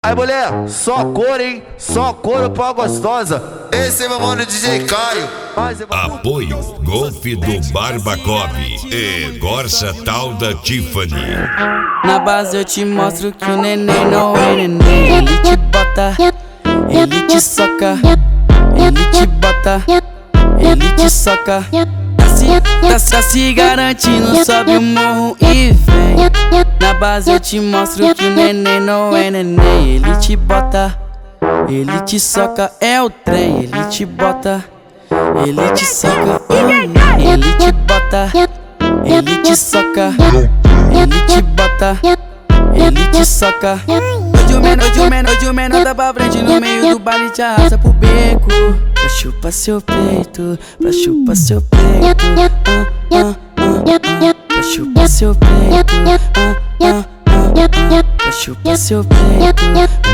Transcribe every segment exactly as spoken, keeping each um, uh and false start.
Aí mulher, só cor, hein? Só couro pra gostosa. Esse é meu mano D J Caio. Apoio Golf do Barbacov e Corsa Tal da Tiffany. Na base eu te mostro que o neném não é neném. Ele te bota, ele te soca, ele te bota, ele te soca. Tá se, tá, tá se garantindo, sobe o morro e vem. Na base eu te mostro que o neném não é neném. Ele te bota, ele te soca, é o trem. Ele te bota, ele te soca, ele te bota, ele te soca, ele te bota, ele te soca. Hoje o menor, hoje o menor, hoje o menor tá pra frente no meio do baile, te arrasta pro beco. Pra chupar seu peito, pra chupar seu peito, ah, ah, ah, ah. Pra chupar seu peito, ah, ah, ah, ah. Pra chupar seu peito,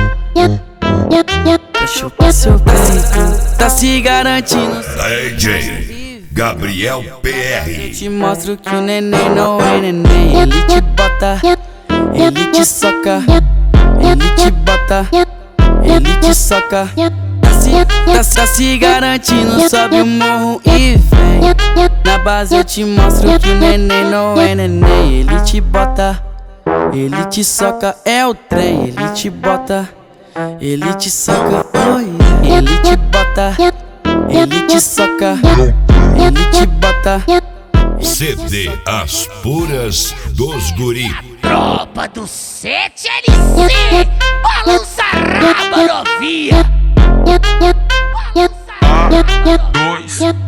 pra chupar seu peito. Tá se garantindo, D J Gabriel P R. eu te mostro que o neném não é neném. Ele te bota, ele te soca, ele te bota, ele te soca. Tá se, tá, tá se garantindo, sobe o morro e vem. Na base eu te mostro que o neném não é neném. Ele te bota, ele te soca, é o trem. Ele te bota, ele te soca, oh yeah. Ele te bota, ele te soca, ele te bota. C D As Puras dos Guri. Tropa do sete L C, balança raba novinha. A dois